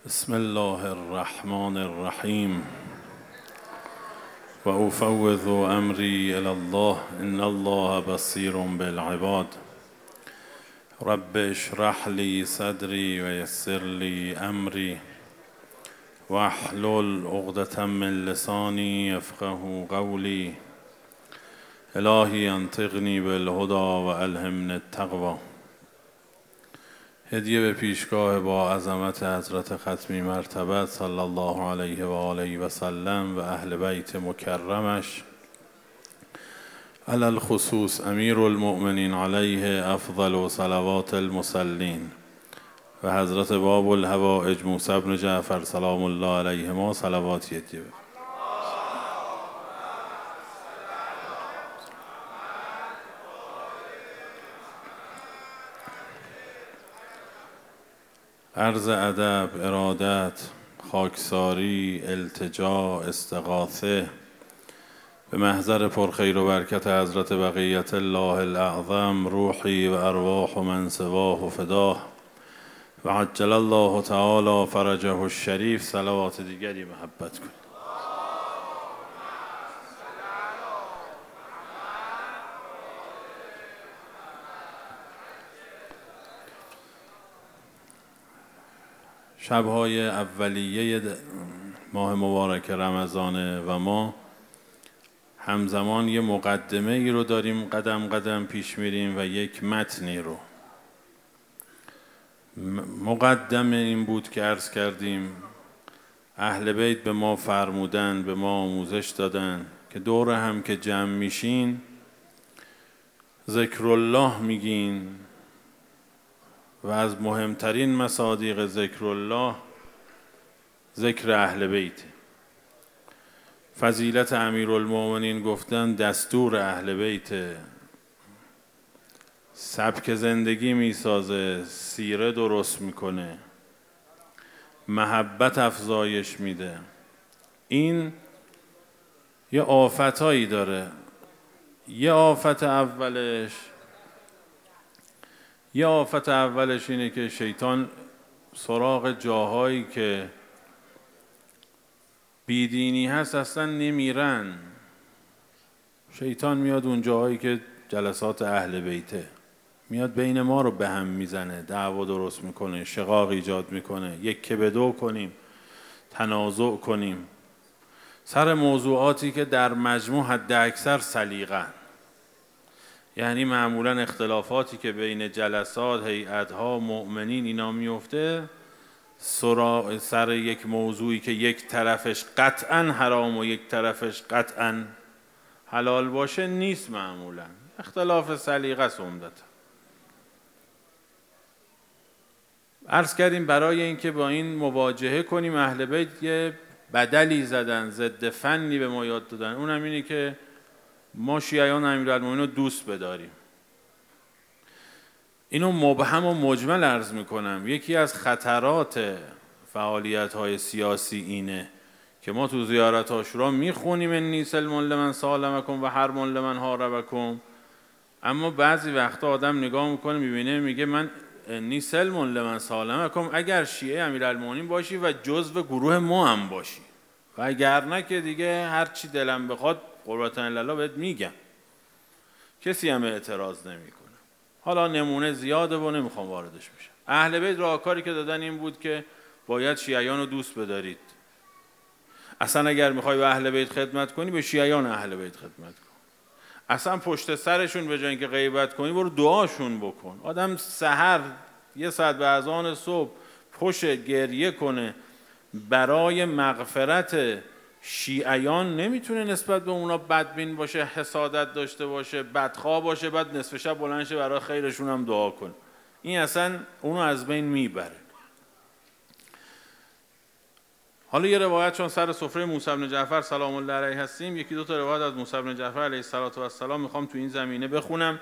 بسم الله الرحمن الرحیم و افوض امری الی الله ان الله بصیر بالعباد رب اشرح لی صدری و یسر لی امری واحلل عقدة من لسانی یفقهوا قولی الهی انطقنی بالهدی و الهمنی التقوی. هدیه به پیشگاه با عظمت حضرت ختمی مرتبت صلی الله علیه و آله و سلم و اهل بیت مکرمش، علی الخصوص امیر المؤمنین علیه افضل صلوات المصلین و حضرت باب الحوائج موسی بن جعفر سلام الله علیهما صلواتی هدیه. عرض ادب، ارادت، خاکساری، التجا، استغاثه به محضر پرخیر و برکت حضرت بقیت الله الاعظم، روحی و ارواح من سواه فداه و عجل الله تعالی فرجه الشریف. صلوات دیگری محبت کنید. شب‌های اولیه ماه مبارک رمضانه و ما همزمان یه مقدمه ای رو داریم، قدم قدم پیش میریم و یک متنی رو. مقدمه این بود که عرض کردیم اهل بیت به ما فرمودن، به ما آموزش دادن که دور هم که جمع میشین ذکر الله میگین و از مهمترین مصادیق ذکر الله ذکر اهل بیت. فضیلت امیرالمؤمنین گفتن دستور اهل بیت، سبک زندگی میسازه، سیره درست میکنه، محبت افزایش میده. این یه آفتایی داره. یه آفت اولش اینه که شیطان سراغ جاهایی که بیدینی هست اصلا نمیرن. شیطان میاد اون جاهایی که جلسات اهل بیته، میاد بین ما رو به هم میزنه، دعوا درست میکنه، شقاق ایجاد میکنه، یک که به دو کنیم، تنازع کنیم سر موضوعاتی که در مجموع حد اکثر سلیقه. یعنی معمولا اختلافاتی که بین جلسات، هیئت‌ها، مؤمنین اینا میفته سر یک موضوعی که یک طرفش قطعا حرام و یک طرفش قطعا حلال باشه نیست. معمولا اختلاف سلیقه است عمدتاً. عرض کردیم برای اینکه با این مواجهه کنیم اهل بیت یه بدلی زدن، ضد فنی به ما یاد دادن. اونم اینه که ما شیعیان امیرالمومنین رو دوست بداریم. اینو مبهم و مجمل عرض میکنم. یکی از خطرات فعالیت‌های سیاسی اینه که ما تو زیارت عاشورا میخونیم انی سلم لمن سالمکم و حرم لمن حاربکم، اما بعضی وقتا آدم نگاه میکنه میبینه میگه من انی سلم لمن سالمکم اگر شیعه امیرالمومنین باشی و جزو گروه ما هم باشی، و اگر نه که دیگه هر چی دلم بخواد قربة الله بهت میگم، کسی هم اعتراض نمیکنه. حالا نمونه زیاده و نمیخوام واردش بشم. اهل بیت راهکاری که دادن این بود که باید شیعیان رو دوست بدارید. اصلا اگر میخوای به اهل بیت خدمت کنی به شیعیان اهل بیت خدمت کن. اصلا پشت سرشون به جای اینکه غیبت کنی برو دعاشون بکن. آدم سحر یه ساعت به اذان صبح پشت گریه کنه برای مغفرت شیعیان نمیتونه نسبت به اونا بدبین باشه، حسادت داشته باشه، بدخواه باشه، بعد نصف شب بلند شه برای خیرشون هم دعا کنه. این اصلا اونو از بین میبره. حالا یه روایت، چون سر سفره موسی بن جعفر سلام الله علیه هستیم، یکی دو تا روایت از موسی بن جعفر علیه السلام میخوام تو این زمینه بخونم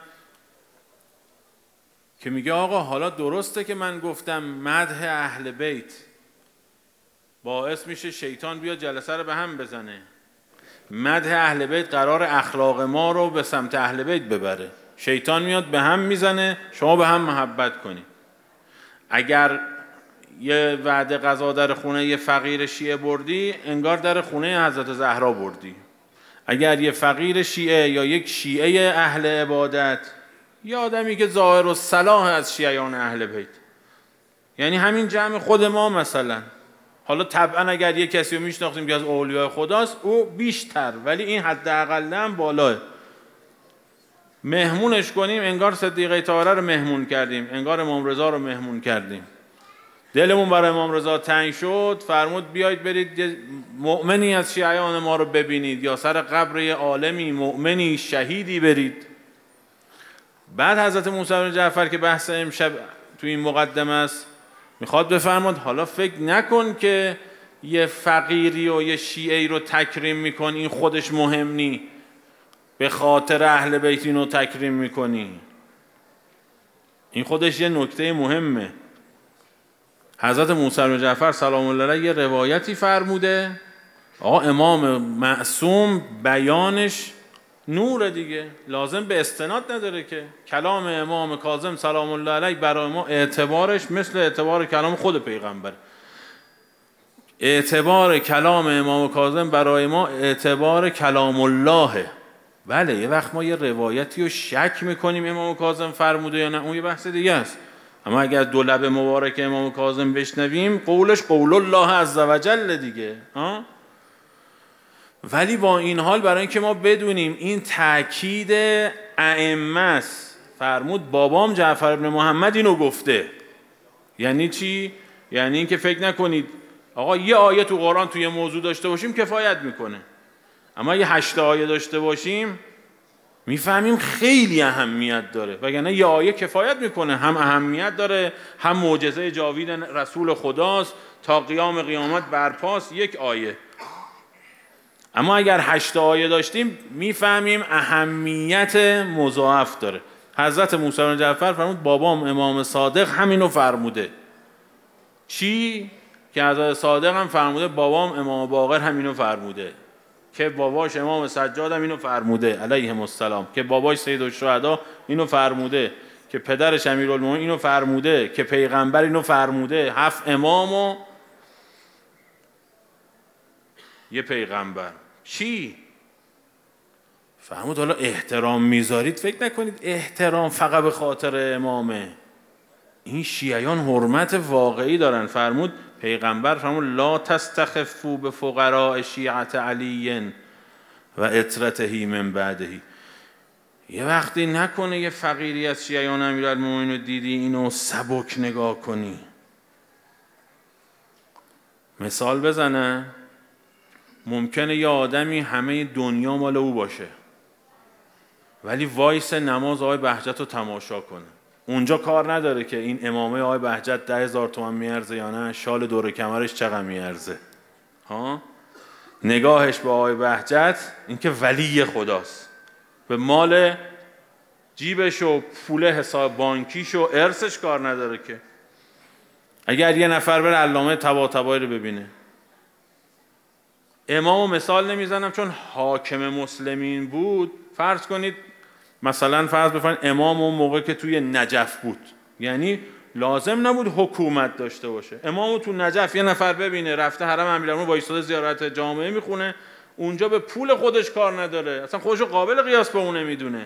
که میگه آقا حالا درسته که من گفتم مدح اهل بیت باعث میشه شیطان بیا جلسه رو به هم بزنه. مدح اهل بیت قرار اخلاق ما رو به سمت اهل بیت ببره. شیطان میاد به هم میزنه، شما به هم محبت کنی. اگر یه وعده غذا در خونه یه فقیر شیعه بردی، انگار در خونه حضرت زهرا بردی. اگر یه فقیر شیعه یا یک شیعه اهل عبادت، یا آدمی که ظاهر و صلاح از شیعیان اهل بیت، یعنی همین جمع خود ما مثلا، حالا طبعا اگر یه کسی رو میشناختیم که از اولیاء خداست او بیشتر، ولی این حداقل هم بالاه، مهمونش کنیم انگار صدیقه طاهره رو مهمون کردیم، انگار امام رضا رو مهمون کردیم. دلمون برای امام رضا تنگ شد، فرمود بیایید برید مؤمنی از شیعیان ما رو ببینید، یا سر قبر یه عالمی مؤمنی شهیدی برید. بعد حضرت موسی بن جعفر که بحث امشب تو این مقدمه است میخواد بفرماد حالا فکر نکن که یه فقیری و یه شیعی رو تکریم میکنی این خودش مهم نی، به خاطر اهل بیت اینو تکریم میکنی، این خودش یه نکته مهمه. حضرت موسی بن جعفر سلام الله علیه یه روایتی فرموده، آقا امام معصوم بیانش نور دیگه، لازم به استناد نداره که کلام امام کاظم سلام الله علیه برای ما اعتبارش مثل اعتبار کلام خود پیغمبر. اعتبار کلام امام کاظم برای ما اعتبار کلام الله. بله یه وقت ما یه روایتی رو شک میکنیم امام کاظم فرموده یا نه، اون یه بحث دیگه است، اما اگر دو لب مبارک امام کاظم بشنویم قولش قول الله عزوجل دیگه ولی با این حال برای اینکه ما بدونیم این تأکید ائمه است، فرمود بابام جعفر بن محمد اینو گفته. یعنی چی؟ یعنی اینکه فکر نکنید آقا یه آیه تو قرآن توی موضوع داشته باشیم کفایت میکنه، اما یه 8 آیه داشته باشیم میفهمیم خیلی اهمیت داره، وگرنه یه آیه کفایت میکنه، هم اهمیت داره، هم معجزه جاوید رسول خداست تا قیام قیامت برپاست یک آیه. اما اگر 8 آیه داشتیم میفهمیم اهمیت مضاعف داره. حضرت موسی بن جعفر فرمود بابام امام صادق همینو فرموده. چی؟ که حضرت صادق هم فرموده بابام امام باقر همینو فرموده، که باباش امام سجاد هم اینو فرموده علیهم السلام، که باباش سید الشهدا اینو فرموده، که پدرش امیرالمومنین اینو فرموده، که پیغمبر اینو فرموده. 7 امام و یه پیغمبر. چی؟ فرمود حالا احترام میذارید فکر نکنید احترام فقط به خاطر امامه، این شیعیان حرمت واقعی دارن. فرمود پیغمبر فرمود لا تستخفوا بفقراء شیعت علی و عترته من بعده. یه وقتی نکنه یه فقیری از شیعیان امیرالمومنین رو دیدی اینو سبک نگاه کنی. مثال بزنه، ممکنه یه آدمی همه دنیا مال او باشه ولی وایس نماز آقای بهجت رو تماشا کنه، اونجا کار نداره که این امامه آقای بهجت 10,000 تومان میارزه یا نه، شال دور کمرش چقدر میارزه. نگاهش به آقای بهجت این که ولی خداست، به مال جیبش و پول حساب بانکیش و ارثش کار نداره. که اگر یه نفر بره علامه طباطبایی رو ببینه، امامو مثال نمیزنم چون حاکم مسلمین بود، فرض کنید مثلا فرض بفرمایید امام اون موقع که توی نجف بود، یعنی لازم نبود حکومت داشته باشه، امامو تو نجف یه نفر ببینه رفته حرم امیرالمومنین وایساده زیارت جامعه میخونه، اونجا به پول خودش کار نداره، اصلا خودشو قابل قیاس به اون نمیدونه.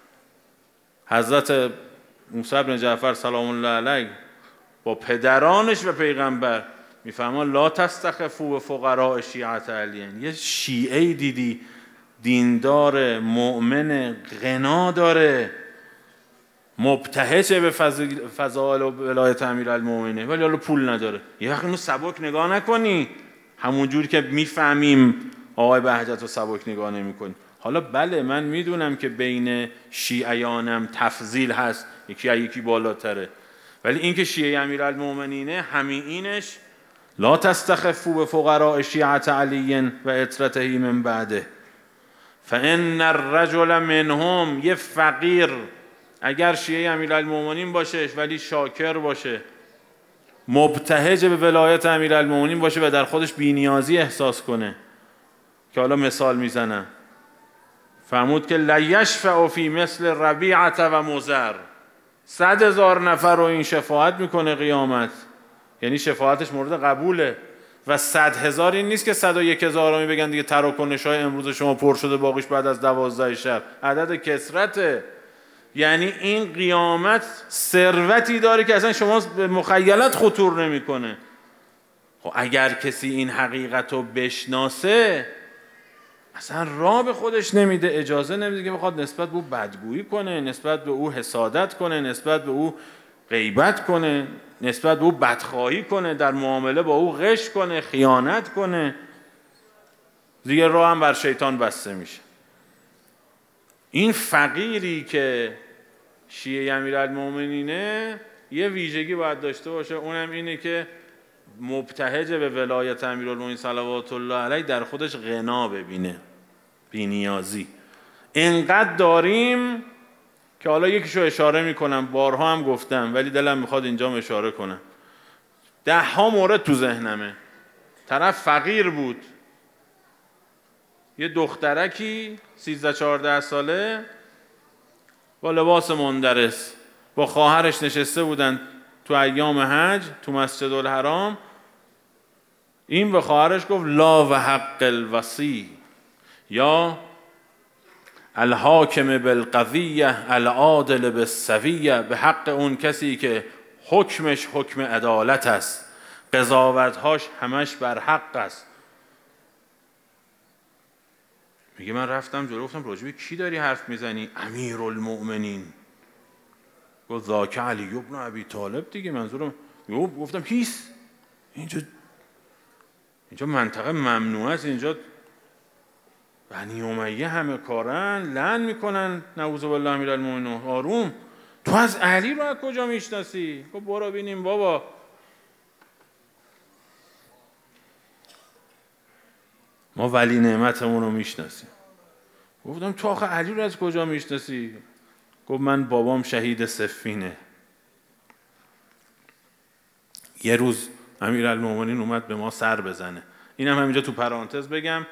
حضرت موسی بن جعفر سلام الله علیه با پدرانش و پیغمبر میفهمن لا تستخفوا بفقراء شیعت علی. یه شیعه دیدی دیندار مؤمن غنا داره، مبتهج به فضائل و ولایت امیرالمومنین، ولی حالا پول نداره. یه وقت اینو سبک نگاه نکنی، همون جور که میفهمیم آقای بهجت رو سبک نگاه نمی‌کنی. حالا بله من میدونم که بین شیعیانم تفضیل هست، یکی بالاتره، ولی این که شیعه امیرالمومنینه همین اینش لا تستخفوا بفقراء شیعت علی و عترته من بعده فان الرجل منهم. یه فقیر اگر شیعه امیرالمومنین باشه ولی شاکر باشه، مبتهج به ولایت امیرالمومنین باشه و در خودش بی‌نیازی احساس کنه، که حالا مثال میزنم، فرمود که لیشفع فی مثل ربیعه و مضر. 100,000 نفر رو این شفاعت میکنه قیامت، یعنی شفاعتش مورد قبوله. و 100,000 این نیست که 101,000 بگن دیگه تراکنش‌های امروز شما پر شده باقیش بعد از 12 شب. عدد کثرته. یعنی این قیامت ثروتی داره که اصلا شما به مخیلت خطور نمیکنه. خب اگر کسی این حقیقت رو بشناسه اصلا راه به خودش نمیده، اجازه نمیده که بخواد نسبت به او بدگویی کنه، نسبت به او حسادت کنه، نسبت به او غیبت کنه، نسبت به او بدخواهی کنه، در معامله با او غش کنه، خیانت کنه. دیگه راه هم بر شیطان بسته میشه. این فقیری که شیعه امیرالمومنینه یه ویژگی باید داشته باشه، اونم اینه که مبتهج به ولایت امیرالمومنین صلوات الله علیه در خودش غنا ببینه، بی‌نیازی. اینقدر داریم که حالا یکیشو اشاره میکنم، بارها هم گفتم ولی دلم میخواد اینجا اشاره کنم. 10 مورد تو ذهنمه. طرف فقیر بود، یه دخترکی 13-14 ساله با لباس مندرس با خواهرش نشسته بودن تو ایام حج تو مسجد الحرام. این به خواهرش گفت لا و حق الوصی یا الحاکم بالقضیه العادل بالسویه، به حق اون کسی که حکمش حکم عدالت است، قضاوتهاش همش بر حق است. میگه من رفتم جلو گفتم راجبی کی داری حرف میزنی؟ امیرالمؤمنین. گفت ذاک علی بن ابی طالب دیگه، منظورم. گفتم هیس، اینجا منطقه ممنوعه است، اینجا بنی امیه همه کارن، لعن میکنن نعوذ بالله امیرالمؤمنین. آروم، تو از علی رو از کجا میشناسی؟ گفت برو بینیم بابا. ما ولی نعمتمون رو میشناسیم. گفتم تو آخه علی رو از کجا میشناسی؟ گفت من بابام شهید صفینه. یه روز امیرالمومنین اومد به ما سر بزنه. اینم همینجا تو پرانتز بگم،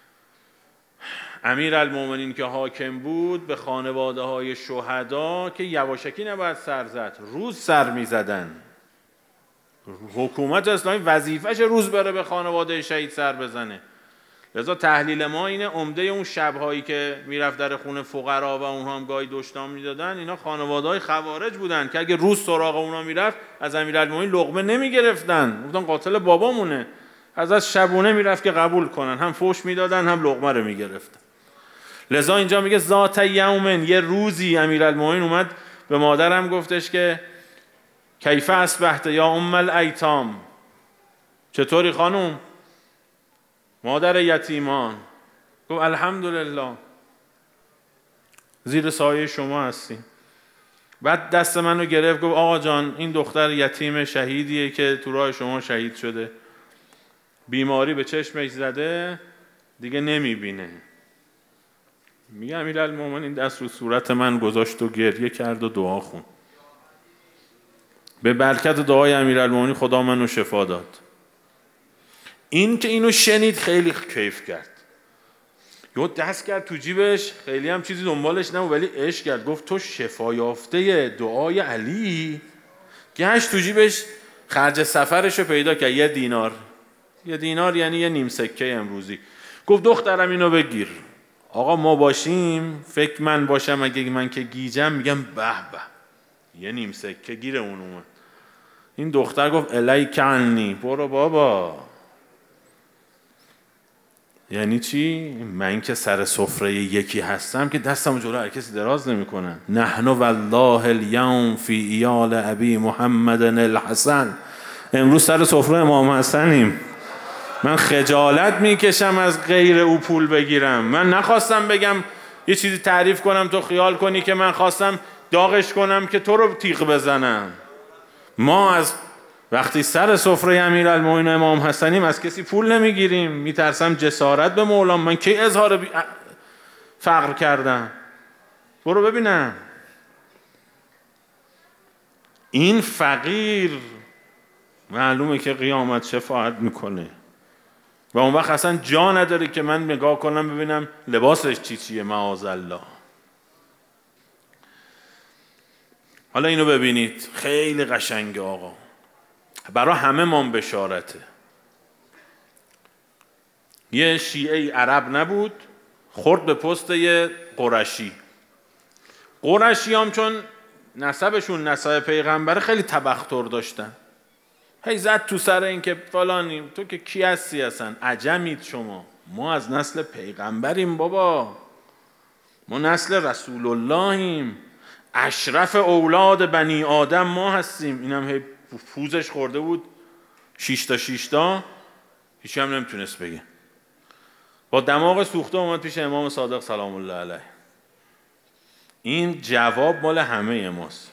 امیرالمومنین که حاکم بود به خانواده های شهدا که یواشکی نباید سر زد، روز سر میزدن. حکومت اسلامی وظیفش روز بره به خانواده شهید سر بزنه. لذا تحلیل ما اینه عمده اون شب‌هایی که میرفت در خونه فقرا و اونها هم گاهی دشنام میدادن، اینا خانواده‌های خوارج بودن که اگه روز سراغ اونا میرفت از امیرالمومنین لقمه نمیگرفتن، گفتن قاتل بابامونه، ازش شبونه میرفت که قبول کنن، هم فوش میدادن هم لقمه رو میگرفتن. لذا اینجا میگه ذات یومن، یه روزی امیرالمومنین اومد به مادرم گفتش که کیف اصبحت یا ام الایتام، چطوری خانم مادر یتیمان؟ گفت الحمدلله، زیر سایه شما هستیم. بعد دست منو گرفت گفت آقا جان این دختر یتیم شهیدیه که تو راه شما شهید شده، بیماری به چشمش زده دیگه نمیبینه. میگه امیرالمومنین دست رو صورت من گذاشت و گریه کرد و دعا خون. به برکت دعای امیرالمومنین خدا منو شفا داد. این که اینو شنید خیلی کیف کرد، یه دست کرد تو جیبش، خیلی هم چیزی دنبالش نبود ولی عشق کرد، گفت تو شفا یافته دعای علی؟ گشت تو جیبش خرج سفرشو پیدا کرد، 1 دینار. 1 دینار یعنی یه نیم سکه امروزی. گفت دخترم اینو بگیر. آقا ما باشیم، فکر من باشم اگه من که گیجم میگم به به، یه نیم سکه گیر اون اومد. این دختر گفت الیک عنی، برو بابا. یعنی چی؟ من که سر سفره یکی هستم که دستم جلو هر کسی دراز نمی کنم. نحن والله الیوم فی ایال ابی محمد الحسن، امروز سر سفره امام حسنیم. من خجالت میکشم از غیر او پول بگیرم. من نخواستم بگم یه چیزی تعریف کنم تو خیال کنی که من خواستم داغش کنم که تو رو تیغ بزنم. ما از وقتی سر سفره امیرالمومنین امام حسنیم از کسی پول نمیگیریم. میترسم جسارت به مولام، من کی اظهار فقر کردم؟ برو ببینم. این فقیر معلومه که قیامت شفاعت میکنه و اون وقت اصلا جا نداره که من نگاه کنم ببینم لباسش چیه معاذالله. حالا اینو ببینید خیلی قشنگه آقا. برای همه ما بشارته. یه شیعه عرب نبود، خورد به پست یه قرشی. قرشی هم چون نسبشون نسب پیغمبر خیلی تبختر داشتن، هی زد تو سر این که فلانیم، تو که کی هستی اصلا، عجمید شما، ما از نسل پیغمبریم بابا، ما نسل رسول اللهیم، اشرف اولاد بنی آدم ما هستیم. اینم هی پوزش خورده بود 6 تا هیچی هم نمیتونست بگه. با دماغ سوخته اومد پیش امام صادق سلام الله علیه. این جواب مال همه ماست.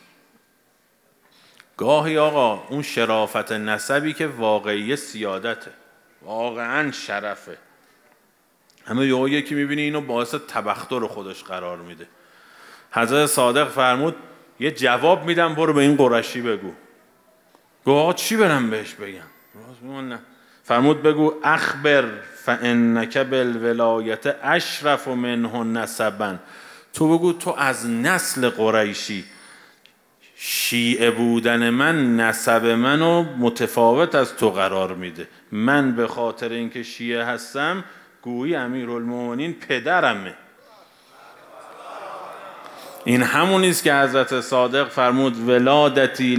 گاهی آقا اون شرافت نسبی که واقعی سیادته، واقعا شرفه، همه یکی میبینی اینو باعث تبختر خودش قرار میده. حضرت صادق فرمود یه جواب میدم، برو به این قرشی بگو. گفت آقا چی برم بهش بگم؟ فرمود بگو اخبر فانک بالولایت اشرف منه نسبا. تو بگو تو از نسل قریشی، شیعه بودن من نسب منو متفاوت از تو قرار میده. من به خاطر اینکه شیعه هستم گویی امیرالمومنین پدرمه. این همونیست که حضرت صادق فرمود ولایتی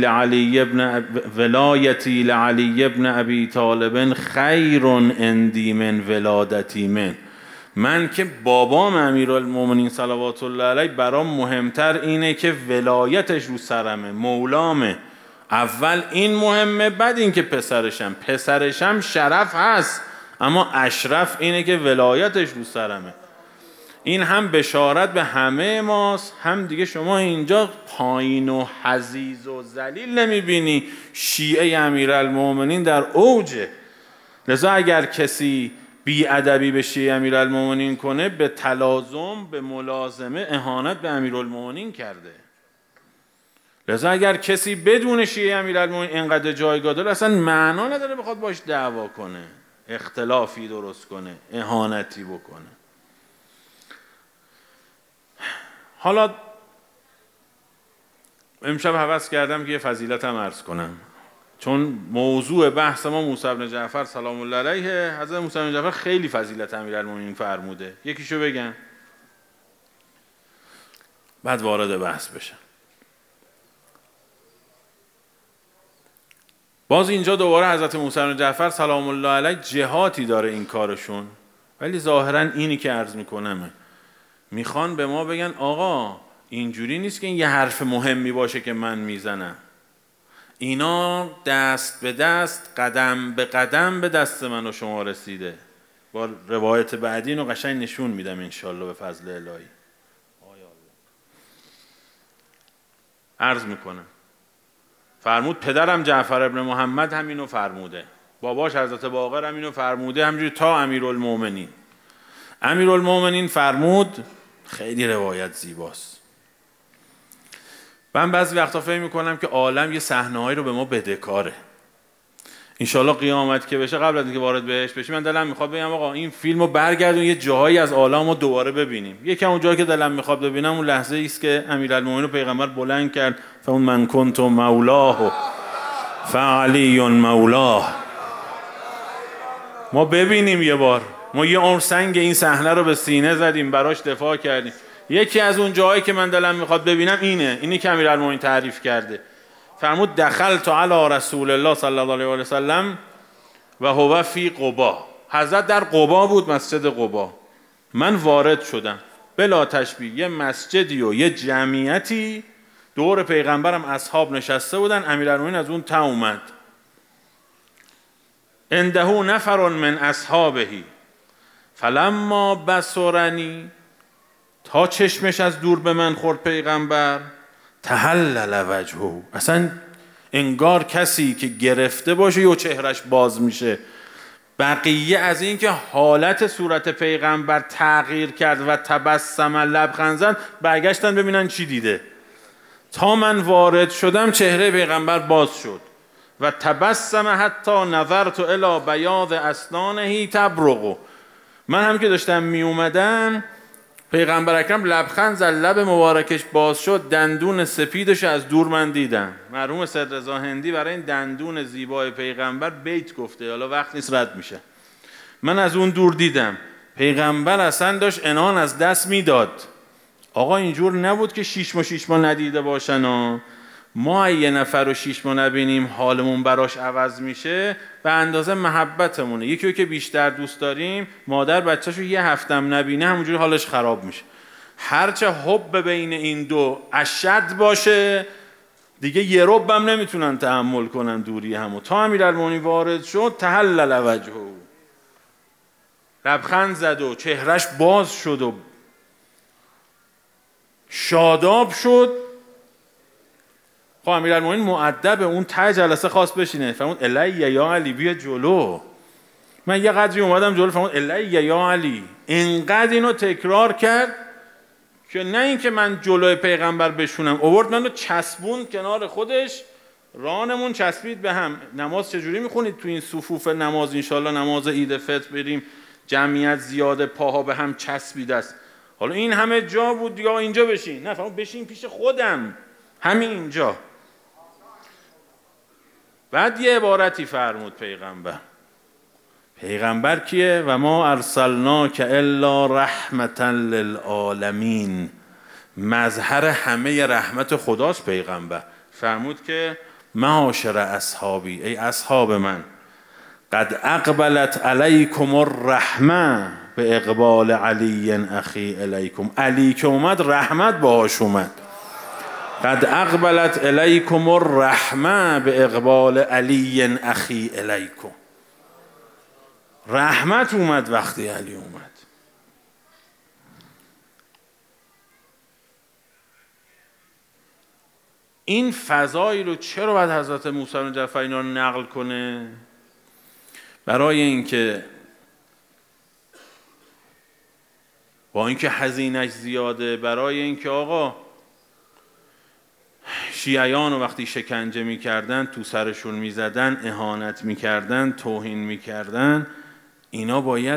لعلی ابن ابی طالب خیر عندی من ولادتی من که بابام امیرالمومنین صلوات الله علیه برام مهمتر اینه که ولایتش رو سرمه، مولامه. اول این مهمه، بعد این که پسرشم شرف هست، اما اشرف اینه که ولایتش رو سرمه. این هم بشارت به همه ماست، هم دیگه شما اینجا پایین و حزیز و ذلیل نمیبینی، شیعه امیرالمومنین در اوجه. لذا اگر کسی بی‌ادبی به شیعه امیرالمومنین کنه، به تلازم، به ملازمه اهانت به امیرالمومنین کرده. لذا اگر کسی بدون شیعه امیرالمومنین اینقدر جایگاه داره، اصلا معنا نداره بخواد باش دعوا کنه، اختلافی درست کنه، اهانتی بکنه. حالا امشب هوس کردم که یه فضیلتم عرض کنم، چون موضوع بحث ما موسی بن جعفر سلام الله علیه. حضرت موسی بن جعفر خیلی فضیلت امیرالمومنین فرموده، یکیشو بگم بعد وارد بحث بشم. باز اینجا دوباره حضرت موسی بن جعفر سلام الله علیه جهاتی داره این کارشون، ولی ظاهرا اینی که عرض میکنم میخوان به ما بگن آقا اینجوری نیست که این یه حرف مهمی باشه که من میزنم، اینا دست به دست، قدم به قدم به دست من و شما رسیده. با روایت بعدی اینو قشنگ نشون میدم انشالله به فضل الهی. عرض میکنم فرمود پدرم جعفر ابن محمد همینو فرموده، باباش حضرت باقر همینو فرموده، همینجوری تا امیرالمومنین. امیرالمومنین فرمود، خیلی روایت زیباست. من بعضی وقتا فکر میکنم که عالم یه صحنه‌هایی رو به ما بدهکاره. انشالله قیامت که بشه، قبل از اینکه وارد بهش بشیم، من دلم میخواد بگم آقا این فیلمو برگردون یه جاهایی از عالم رو دوباره ببینیم. یکی اون جایی که دلم میخواد ببینم اون لحظه ایست که امیرالمومنین پیغمبر بلند کرد فاون من کنت مولاه فعلی مولاه. ما ببینیم یه بار، ما یه عمر سنگ این صحنه رو به سینه زدیم، براش دفاع کردیم. یکی از اون جاهایی که من دلم میخواد ببینم اینی که امیرالمومنین تعریف کرده. فرمود دخلت علی رسول الله صلی الله علیه و سلم و هو فی قبا. حضرت در قبا بود، مسجد قبا. من وارد شدم بلا تشبیه، یه مسجدی و یه جمعیتی دور پیغمبرم اصحاب نشسته بودن، امیرالمومنین از اون تا اومد. عنده نفر من اصحابه فلما بصرنی، تا چشمش از دور به من خورد پیغمبر، تهلل وجهه، اصلا انگار کسی که گرفته باشه یا چهرش باز میشه. بقیه از این که حالت صورت پیغمبر تغییر کرد و تبسم لبخند زد، برگشتن ببینن چی دیده. تا من وارد شدم چهره پیغمبر باز شد و تبسم حتی نظرت الی بیاض اسنانه تبرق. من هم که داشتم می اومدم پیغمبر اکرم لبخند زد، لب مبارکش باز شد، دندون سپیدش از دور من دیدم. مرحوم سید رضا هندی برای این دندون زیبای پیغمبر بیت گفته، حالا وقت نیست رد میشه. من از اون دور دیدم پیغمبر اصلا داشت عنان از دست میداد. آقا اینجور نبود که شیش ما ندیده باشن ما یه نفر رو 6 ماه نبینیم حالمون براش عوض میشه، به اندازه محبتمونه. یکی رو که بیشتر دوست داریم، مادر بچه‌شو یه هفتم نبینه همونجوری حالش خراب میشه. هرچه حب بین این دو اشد باشه دیگه یه ربم نمیتونن تحمل کنن دوری همو. تا امیرالمومنین وارد شد تهلل وجهه، لبخند زد و چهرش باز شد و شاداب شد. خب امیرالمومنین مؤدب اون ته جلسه خواست بشینه، فرمود الیه یا علی بیا جلو. من یه قدری اومدم جلو، فرمود الیه یا علی. اینقدر اینو تکرار کرد که نه اینکه من جلوی پیغمبر بشونم، آورد منو چسبون کنار خودش، رانمون چسبید به هم. نماز چجوری میخونید تو این صفوف نماز؟ انشالله نماز عید فطر بریم جمعیت زیاده، پاها به هم چسبیده است. حالا این همه جا بود یا اینجا بشین؟ نه، فرمود بشین پیش خودم، همین اینجا. بعد یه عبارتی فرمود پیغمبر کیه؟ و ما ارسلناک الا رحمتا للعالمین، مظهر همه رحمت خداست پیغمبر. فرمود که معاشر اصحابی، ای اصحاب من، قد اقبلت علیکم الرحمه به اقبال علی اخی الیکم. علی که اومد رحمت باهاش اومد. قد اقبلت الیکم الرحمه به اقبال علی اخی الیکم. رحمت اومد وقتی علی اومد. این فضایی رو چرا باید حضرت موسی بن جعفر اینا رو نقل کنه؟ برای اینکه با اینکه هزینه‌اش زیاده، برای اینکه آقا شیعیان رو وقتی شکنجه میکردن، تو سرشون میزدن، اهانت میکردن، توهین میکردن، اینا باید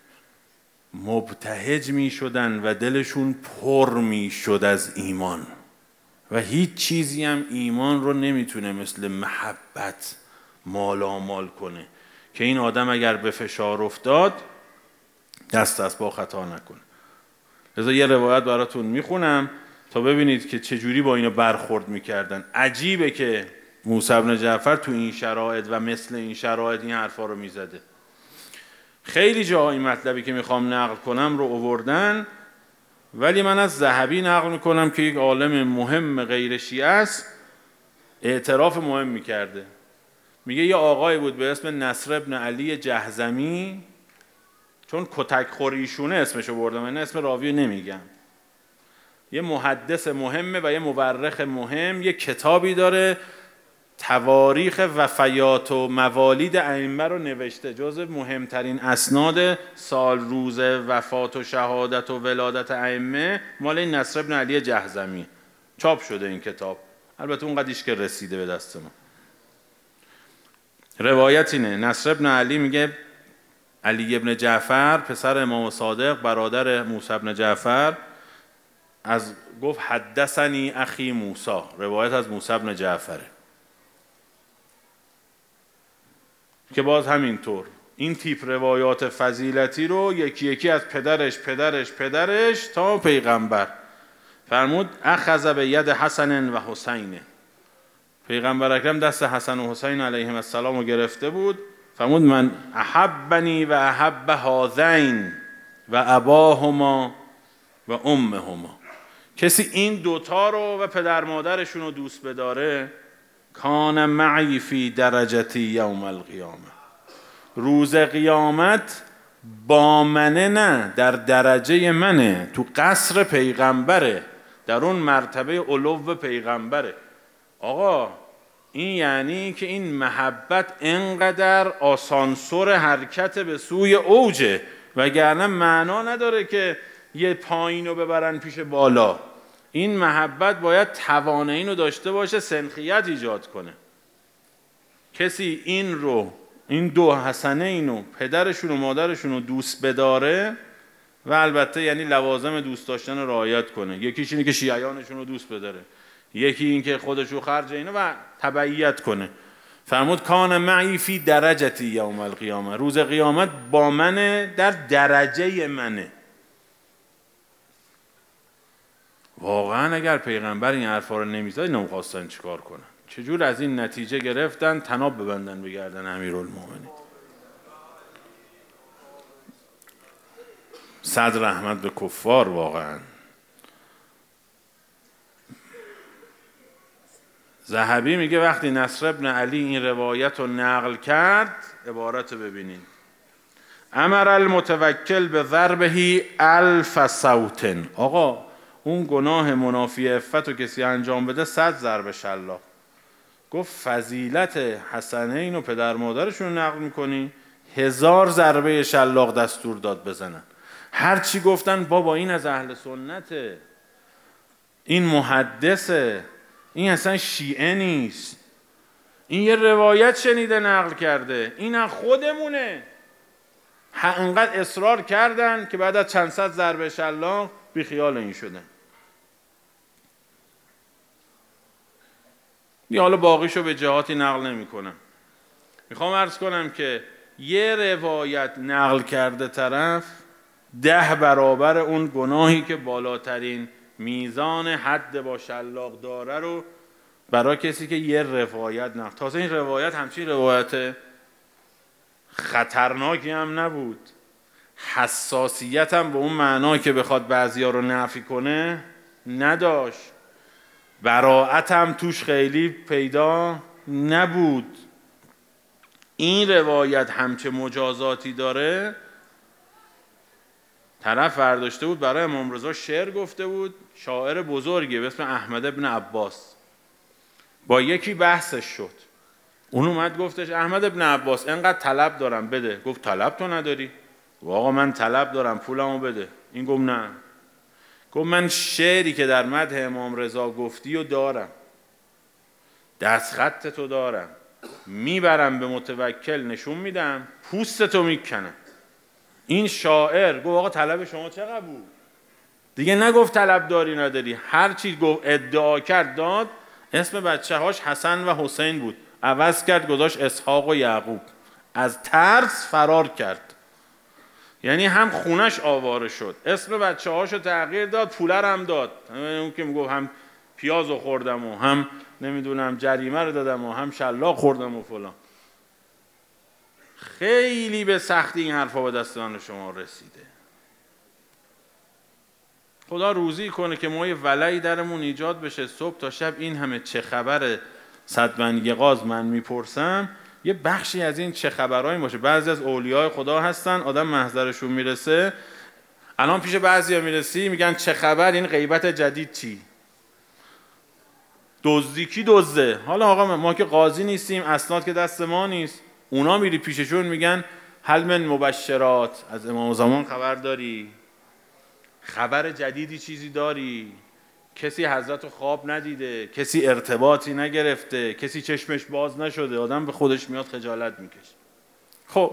مبتهج میشدن و دلشون پر میشد از ایمان. و هیچ چیزی هم ایمان رو نمیتونه مثل محبت مالامال کنه که این آدم اگر به فشار افتاد دست از پا خطا نکنه. لذا یه روایت براتون میخونم تا ببینید که چجوری با اینا برخورد میکردن. عجیبه که موسی بن جعفر تو این شرایط و مثل این شرایط این حرفا رو میزده. خیلی جاها این مطلبی که میخوام نقل کنم رو آوردن، ولی من از ذهبی نقل میکنم که یک عالم مهم غیر شیعه است، اعتراف مهم میکرده. میگه یه آقای بود به اسم نصر ابن علی جهضمی، چون کتک خوریشونه اسمشو بردم، من اسم راوی نمیگم. یه محدث مهمه و یه مورخ مهم، یه کتابی داره تواریخ وفیات و موالید ائمه رو نوشته، جزو مهمترین اسناد سال روز وفات و شهادت و ولادت ائمه مال این نصر ابن علی جهضمی چاپ شده این کتاب. البته اونقدیش که رسیده به دست ما. روایت اینه، نصر ابن علی میگه علی ابن جعفر پسر امام صادق برادر موسی ابن جعفر از گفت حدثنی اخی موسی، روایت از موسی ابن جعفره که باز همینطور این تیپ روایات فضیلتی رو یکی یکی از پدرش تا پیغمبر. فرمود اخذ به ید حسن و حسین، پیغمبر اکرم دست حسن و حسین علیهم السلام رو گرفته بود. فرمود من احبنی و احب هذین و اباهما و امهما، کسی این دوتا رو و پدر مادرشون رو دوست بداره، کان معی فی درجتی یوم القیامه، روز قیامت با منه، نه در درجه منه، تو قصر پیغمبره، در اون مرتبه علو پیغمبره. آقا این یعنی که این محبت انقدر آسانسور حرکت به سوی اوجه، وگرنه معنا نداره که یه پایین رو ببرن پیش بالا. این محبت باید توانایی رو داشته باشه سنخیت ایجاد کنه. کسی این دو حسنه اینو پدرشون و مادرشون رو دوست بداره و البته یعنی لوازم دوست داشتن رو رعایت کنه. یکیش اینه که شیعیانشون رو دوست بداره، یکی این که خودش رو خرج اینه و تبعیت کنه. فرمود کان معی فی درجتی یوم القیامه، روز قیامت با منه، در درجه منه. واقعا اگر پیغمبر این حرفا رو نمیزد نمیخواستن چیکار کنن؟ چجور از این نتیجه گرفتن طناب ببندن به گردن امیرالمومنین؟ صد رحمت به کفار. واقعا ذهبی میگه وقتی نصر ابن علی این روایت رو نقل کرد، عبارت رو ببینید: امر المتوکل به ضربه 1000 صوت. آقا اون گناه منافی عفت رو کسی انجام بده 100 ضرب شلاق. گفت فضیلت حسنین و پدر مادرشون نقل میکنی، 1000 ضربه شلاق دستور داد بزنن. هرچی گفتن بابا این از اهل سنته، این محدثه، این اصلا شیعه نیست، این یه روایت شنیده نقل کرده، این از خودمونه. انقدر اصرار کردن که بعد از چند صد ضربه شلاق بی خیال این شدن. حالا باقیشو به جهاتی نقل نمی کنم. میخوام عرض کنم که یه روایت نقل کرده طرف 10 برابر اون گناهی که بالاترین میزان حد با شلاق داره رو برای کسی که یه روایت نقل. تازه این روایت همچین روایت خطرناکی هم نبود، حساسیت هم به اون معنی که بخواد بعضیا رو نفی کنه نداشت، براءت هم توش خیلی پیدا نبود. این روایت همچه مجازاتی داره، طرف برداشته بود برای امام رضا شعر گفته بود، شاعر بزرگی به اسم احمد ابن عباس، با یکی بحثش شد، اون اومد گفتش احمد ابن عباس انقدر طلب دارم بده. گفت طلب تو نداری؟ گفت آقا من طلب دارم پولمو بده. این گفت نه. گفت من شعری که در مدح امام رضا گفتی و دارم، دستخط تو دارم، میبرم به متوکل نشون میدم، پوستتو میکنم. این شاعر گفت آقا طلب شما چقدر بود؟ دیگه نگفت طلب داری نداری، هر چی گفت ادعا کرد داد. اسم بچه هاش حسن و حسین بود، عوض کرد گذاشت اسحاق و یعقوب. از ترس فرار کرد، یعنی هم خونش آواره شد، اسم بچه هاشو تغییر داد، پوله هم داد. اون که میگفت هم پیازو خوردم و هم نمیدونم جریمه رو دادم و هم شلاق خوردم و فلان. خیلی به سختی این حرفا به دست من شما رسیده. خدا روزی کنه که ما یه ولعی درمون ایجاد بشه، صبح تا شب این همه چه خبره صدمنگی غاز من میپرسم، یه بخشی از این چه خبرهایی باشه. بعضی از اولیاء خدا هستن آدم محضرشون میرسه، الان پیش بعضیا میرسی میگن چه خبر، این غیبت جدید چی؟ دزدی کی دزده؟ حالا آقا ما که قاضی نیستیم، اسناد که دست ما نیست. اونا میری پیششون میگن هل من مبشرات، از امام زمان خبر داری؟ خبر جدیدی چیزی داری؟ کسی حضرت رو خواب ندیده، کسی ارتباطی نگرفته، کسی چشمش باز نشده، آدم به خودش میاد خجالت میکشه. خب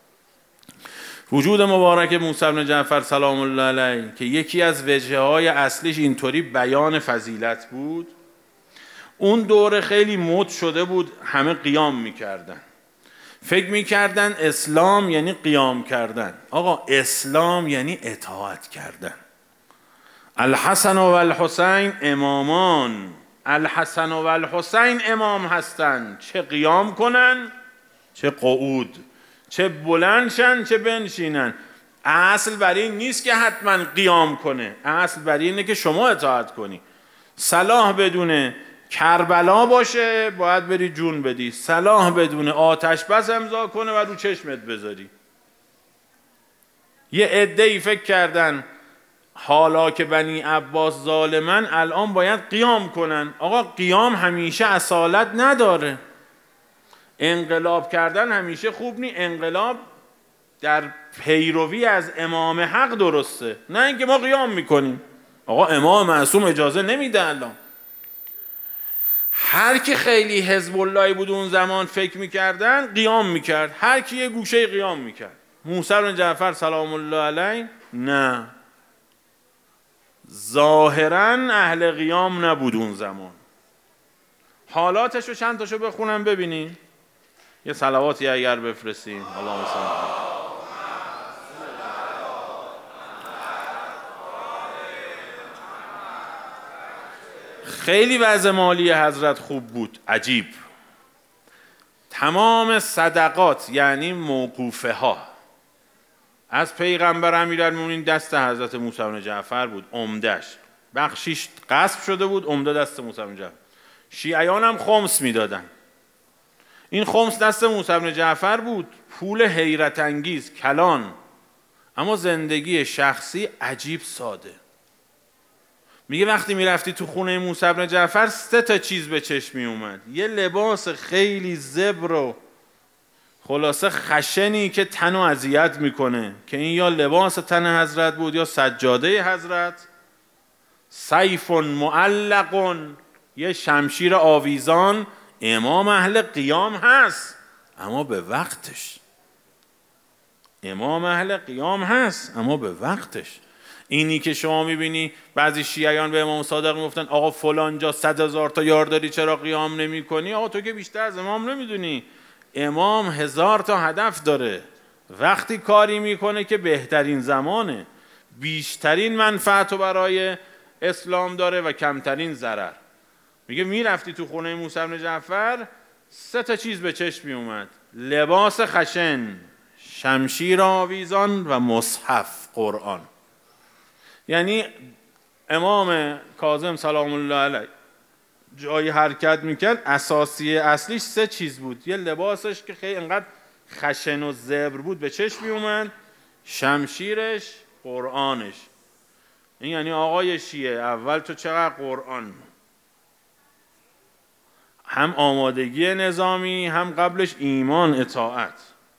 وجود مبارک موسی بن جعفر سلام الله علیه که یکی از وجههای اصلیش اینطوری بیان فضیلت بود، اون دوره خیلی مد شده بود، همه قیام میکردن، فکر میکردن اسلام یعنی قیام کردن. آقا اسلام یعنی اطاعت کردن. الحسن و الحسین امامان، الحسن و الحسین امام هستن، چه قیام کنن چه قعود، چه بلندشن چه بنشینن. اصل بر این نیست که حتما قیام کنه، اصل بر اینه که شما اطاعت کنی. صلاح بدونه کربلا باشه باید بری جون بدی، صلاح بدونه آتش بس امضا کنه و رو چشمت بذاری. یه عده‌ای فکر کردن حالا که بنی عباس ظالمن الان باید قیام کنن. آقا قیام همیشه اصالت نداره، انقلاب کردن همیشه خوب نی. انقلاب در پیروی از امام حق درسته، نه اینکه ما قیام میکنیم. آقا امام معصوم اجازه نمیده. الان هر کی خیلی حزب اللهی بود اون زمان فکر میکردن قیام میکرد، هر کی یه گوشه قیام میکرد. موسی بن جعفر سلام الله علیه نه، ظاهراً اهل قیام نبود اون زمان. حالاتشو چند تاشو بخونم ببینیم، یه صلواتی اگر بفرستیم. اللهم صل علی. خیلی وضع مالی حضرت خوب بود، عجیب. تمام صدقات یعنی موقوفه ها از پیغمبر امیرالمومنین دست حضرت موسی بن جعفر بود، عمده‌اش. بخشیش غصب شده بود، عمده دست موسی بن جعفر. شیعیان هم خمس میدادن. این خمس دست موسی بن جعفر بود، پول حیرت انگیز، کلان، اما زندگی شخصی عجیب ساده. میگه وقتی میرفتی تو خونه موسی بن جعفر 3 چیز به چشم می اومد. یه لباس خیلی زبر و خلاصه خشنی که تنو اذیت میکنه، که این یا لباس تن حضرت بود یا سجاده حضرت. سیف معلق، یه شمشیر آویزان. امام اهل قیام هست اما به وقتش. امام اهل قیام هست اما به وقتش. اینی که شما میبینی بعضی شیعیان به امام صادق میگفتن آقا فلان جا 100,000 تا یار داری چرا قیام نمی کنی؟ آقا تو که بیشتر از امام نمیدونی. امام 1000 تا هدف داره. وقتی کاری میکنه که بهترین زمانه، بیشترین منفعت رو برای اسلام داره و کمترین ضرر. میگه میرفتی تو خونه موسی بن جعفر 3 چیز به چشم می اومد: لباس خشن، شمشیر آویزان و مصحف قرآن. یعنی امام کاظم سلام الله علیه جایی حرکت میکرد اصلیش 3 چیز بود. یه لباسش که خیلی انقدر خشن و زبر بود به چشم می اومد، شمشیرش، قرآنش. این یعنی آقای شیعه اول تو چقدر قرآن، هم آمادگی نظامی، هم قبلش ایمان، اطاعت.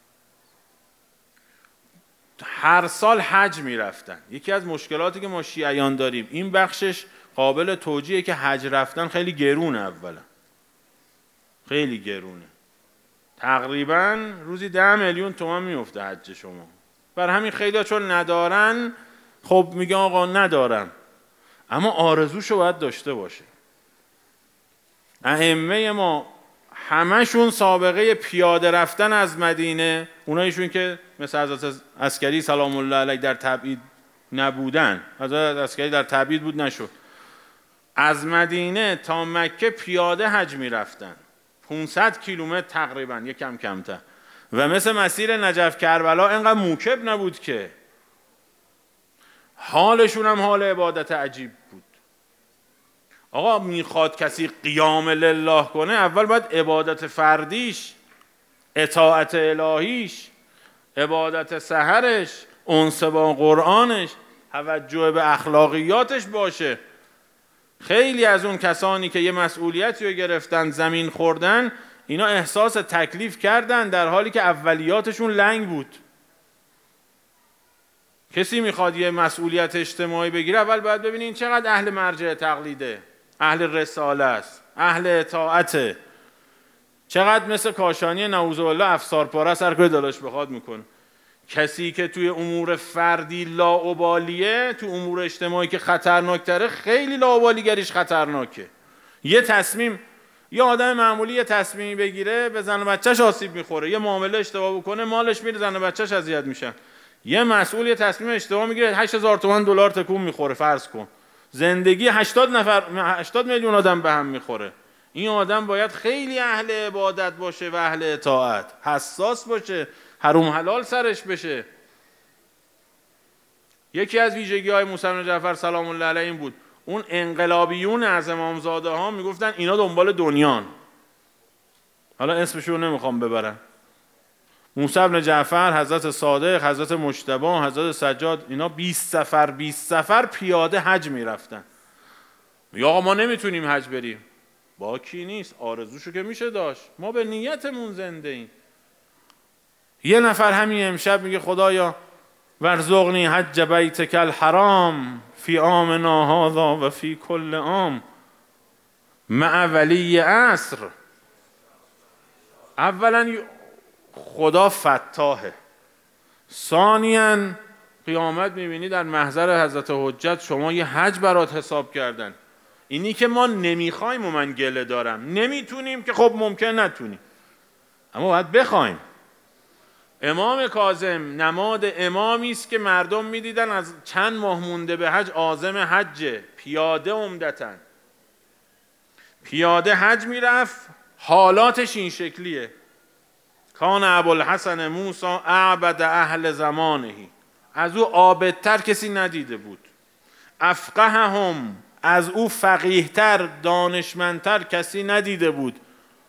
هر سال حج می رفتن. یکی از مشکلاتی که ما شیعیان داریم، این بخشش قابل توجیهه که حج رفتن خیلی گرونه. اولا خیلی گرونه، تقریبا روزی 10 میلیون تومان میفته حج شما. بر همین خیلی چون ندارن خب میگن آقا ندارن، اما آرزوشو باید داشته باشه. ائمه ما همشون سابقه پیاده رفتن از مدینه، اونایشون که مثل حضرت عسکری سلام الله علیه در تبعید نبودن، حضرت عسکری در تبعید بود نشد، از مدینه تا مکه پیاده حج می رفتن، 500 کیلومتر تقریبا، یکم کمتر. و مثل مسیر نجف کربلا اینقدر موکب نبود که. حالشون هم حال عبادت عجیب بود. آقا میخواد کسی قیام لله کنه، اول باید عبادت فردیش، اطاعت الهیش، عبادت سحرش، انس با قرآنش، توجه به اخلاقیاتش باشه. خیلی از اون کسانی که یه مسئولیتی رو گرفتن، زمین خوردن، اینا احساس تکلیف کردن در حالی که اولیاتشون لنگ بود. کسی میخواد یه مسئولیت اجتماعی بگیره، اول باید ببینین چقدر اهل مرجع تقلیده، اهل رساله است، اهل اطاعته، چقدر مثل کاشانی نعوذ بالله افسارپاره هر کاری دلش بخواد میکنه. کسی که توی امور فردی لاابالیه، تو امور اجتماعی که خطرناکتره، خیلی لاابالیگریش خطرناکه. یه تصمیم، یه آدم معمولی یه تصمیمی بگیره به زن و بچه‌ش آسیب میخوره، یه معامله اشتباه بکنه مالش میره، زن و بچه‌ش اذیت میشن. یه مسئول یه تصمیم اشتباه میگیره 8000 تومان دلار تکون میخوره، فرض کن. زندگی 80 میلیون آدم به هم میخوره. این آدم باید خیلی اهل عبادت باشه و اهل اطاعت، حساس باشه، حرام حلال سرش بشه. یکی از ویژگی‌های موسی بن جعفر سلام الله علیه این بود. اون انقلابیون از امامزاده ها میگفتن اینا دنبال دنیان. حالا اسمشو نمیخوام ببرم. موسی بن جعفر، حضرت صادق، حضرت مجتبی، حضرت سجاد، اینا 20 سفر پیاده حج میرفتن. یا آقا ما نمیتونیم حج بریم. باکی نیست، آرزوشو که میشه داشت. ما به نیتمون زنده ایم. یه نفر همین امشب میگه خدایا ورزقنی حج بیتک الحرام فی عامنا هذا و فی کل عام مع ولی عصر. اولا خدا فتاحه ثانیاً قیامت میبینی در محضر حضرت حجت شما یه حج برات حساب کردن. اینی که ما نمیخوایم و من گله دارم، نمیتونیم که خب ممکن نتونیم، اما باید بخوایم. امام کاظم نماد امامی است که مردم میدیدن از چند ماه مونده به حج عازم حج، پیاده عمدتاً پیاده حج میرفت. حالاتش این شکلیه: کان ابوالحسن موسی اعبد اهل زمانه، از او عابدتر کسی ندیده بود. افقههم، از او فقیهتر دانشمندتر کسی ندیده بود.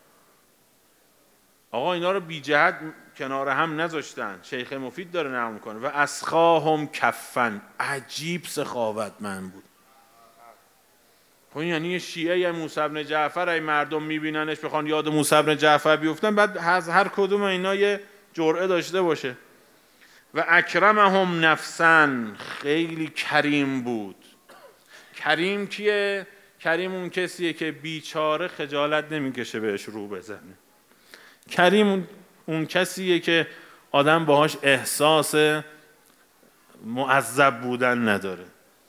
آقا اینا رو بی جهت کنار هم نذاشتن. شیخ مفید داره نقل میکنه و اسخاهم کفن، عجیب سخاوتمند بود. خب یعنی شیعه موسی بن جعفر ای مردم میبیننش بخوان یاد موسی بن جعفر بیفتن، بعد از هر کدوم اینا یه جرعه داشته باشه. و اکرمهم نفسا، خیلی کریم بود. کریم کیه؟ کریم اون کسیه که بیچاره خجالت نمیکشه بهش رو بزنه. کریم اون کسیه که آدم باهاش احساس معذب بودن نداره.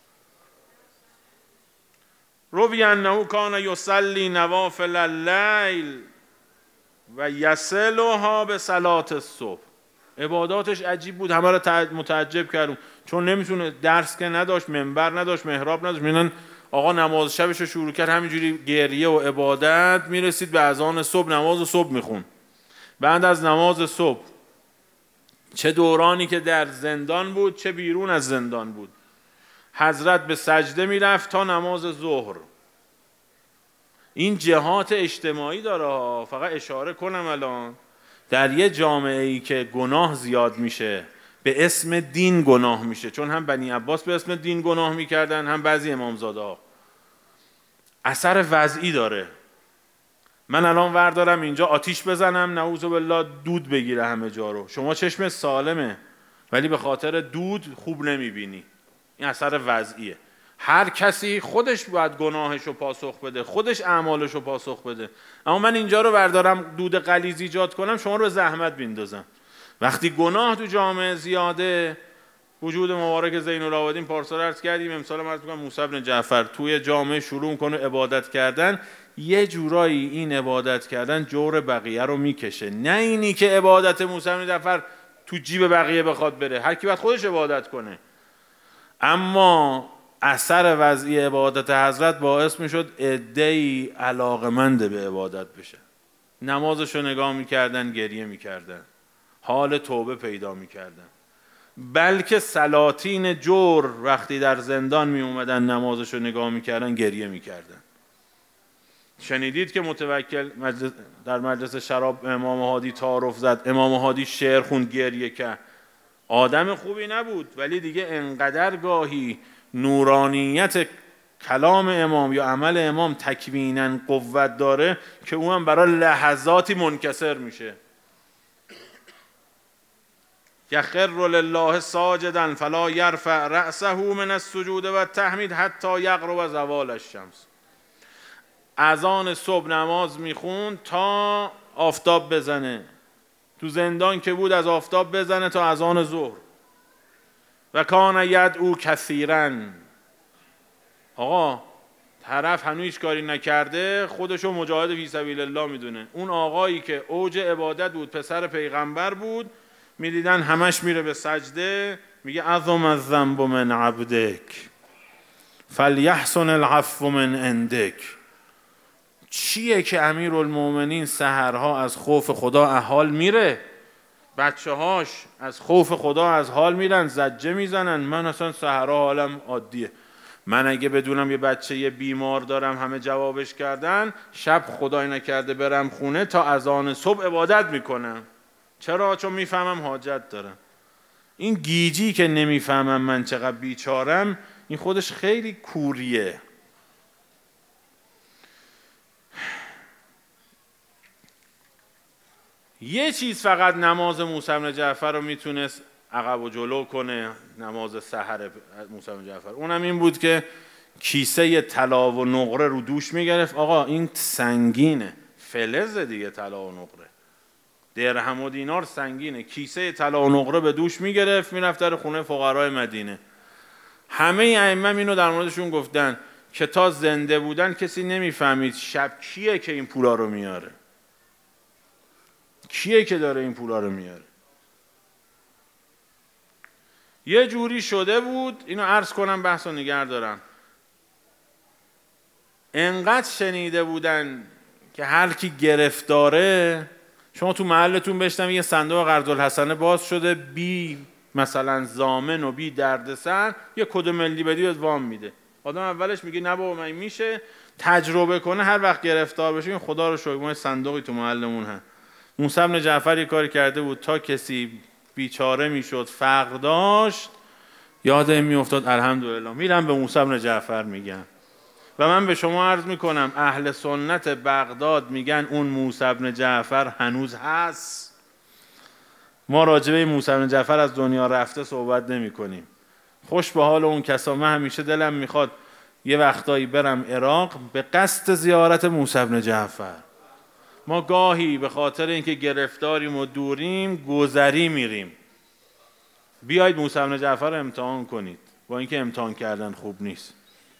روی انه کان یصلی نوافل اللیل و یصلها به صلاة الصبح. عباداتش عجیب بود، همه رو متعجب کردم، چون نمیتونه، درس که نداشت، منبر نداشت، محراب نداشت. میدونن آقا نماز شبش رو شروع کرد همینجوری گریه و عبادت، میرسید به اذان صبح، نماز صبح میخون. بعد از نماز صبح چه دورانی که در زندان بود چه بیرون از زندان بود، حضرت به سجده میرفت تا نماز ظهر. این جهات اجتماعی داره. فقط اشاره کنم الان در یه جامعه ای که گناه زیاد میشه، به اسم دین گناه میشه، چون هم بنی عباس به اسم دین گناه میکردن، هم بعضی امامزاده ها، اثر وضعی داره. من الان وردارم اینجا آتیش بزنم، نعوذ بالله دود بگیره همه جا رو، شما چشم سالمه ولی به خاطر دود خوب نمیبینی. این اثر وضعیه. هر کسی خودش باید گناهش رو پاسخ بده، خودش اعمالش رو پاسخ بده. اما من اینجا رو بردارم دود غلیظ ایجاد کنم، شما رو به زحمت بیندازم. وقتی گناه تو جامعه زیاده، وجود مبارک زین العابدین پارسال عرض کردیم، امسال عرض می‌کنم موسی بن جعفر توی جامعه شروع کنه عبادت کردن، یه جورایی این عبادت کردن جور بقیه رو میکشه. نه اینی که عبادت موسی بن جعفر تو جیب بقیه بخواد بره، هر کی باید خودش عبادت کنه. اما اثر وضعی عبادت حضرت باعث میشد عده‌ای علاقمند به عبادت بشه. نمازشو نگاه میکردن، گریه میکردن، حال توبه پیدا میکردن. بلکه سلاطین جور وقتی در زندان می اومدن نمازشو نگاه میکردن، گریه میکردن. شنیدید که متوکل در مجلس شراب امام هادی تعارف زد، امام هادی شعر خوند، گریه کرد. آدم خوبی نبود، ولی دیگه انقدر گاهی نورانیت کلام امام یا عمل امام تکویناً قوت داره که اون هم برای لحظاتی منکسر میشه. یخر لله ساجدا فلا یرفع رأسه من السجود و التحمید حتی یغرب زوال الشمس. اذان صبح نماز میخوند تا آفتاب بزنه. تو زندان که بود از آفتاب بزنه تا اذان ظهر. و کان یدعو کثیرا. آقا طرف هنوز هیچ کاری نکرده، خودشو مجاهد فی سبیل الله میدونه. اون آقایی که اوج عبادت بود، پسر پیغمبر بود، میدیدن همش میره به سجده، میگه اعظم الذنب من عبدک فلیحسن العفو من عندک. چیه که امیرالمومنین سحرها از خوف خدا احال میره، بچه هاش از خوف خدا از حال میرن، زجه میزنن. من اصلا سحرها حالم عادیه. من اگه بدونم یه بچه یه بیمار دارم همه جوابش کردن، شب خدای نکرده برم خونه تا اذان صبح عبادت میکنم. چرا؟ چون میفهمم حاجت دارم. این گیجی که نمیفهمم من چقدر بیچارم، این خودش خیلی کوریه. یه چیز فقط نماز موسی بن جعفر رو میتونست عقب و جلو کنه، نماز سحر موسی بن جعفر، اونم این بود که کیسه طلا و نقره رو دوش میگرفت. آقا این سنگینه، فلز دیگه طلا و نقره. درهم و دینار سنگینه، کیسه طلا و نقره به دوش میگرفت میرفت در خونه فقرای مدینه. همه ائمه اینو در موردشون گفتن که تا زنده بودن کسی نمیفهمید شب کیه که این پولا رو میاره، کیه که داره این پولا رو میاره. یه جوری شده بود، اینو عرض کنم بحث رو نگه دارم، انقدر شنیده بودن که هر کی گرفتاره، شما تو محلتون بشنم یه صندوق قرض الحسنه باز شده بی مثلا ضامن و بی دردسر، یه کد ملی بدی بهت وام میده، آدم اولش میگه نه بابا من میشه، تجربه کنه، هر وقت گرفتار بشه خدا رو شکر ما صندوقی تو محلمون هست. موسی بن جعفر یه کاری کرده بود تا کسی بیچاره میشد فقر داشت یادم میافتاد الحمدلله میرم به موسی بن جعفر میگم. و من به شما عرض میکنم اهل سنت بغداد میگن اون موسی بن جعفر هنوز هست. ما راجبه موسی بن جعفر از دنیا رفته صحبت نمی کنیم. خوش به حال اون کسا. من همیشه دلم میخواد یه وقتایی برم عراق به قصد زیارت موسی بن جعفر. ما گاهی به خاطر اینکه گرفتاریم و دوریم گذری میریم. بیایید موسی بن جعفر امتحان کنید، با اینکه امتحان کردن خوب نیست.